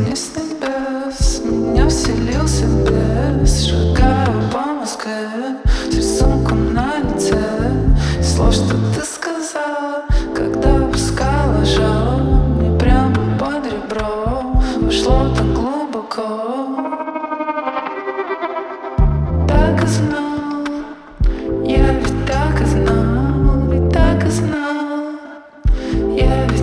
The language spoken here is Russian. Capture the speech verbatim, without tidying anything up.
не с небес, в меня вселился бес. Шагаю по Москве с рисунком на лице. И слов, что ты сказала, когда опускала жало, мне прямо под ребро вошло так глубоко. Так и знал, я ведь так и знал, ведь так и знал, я ведь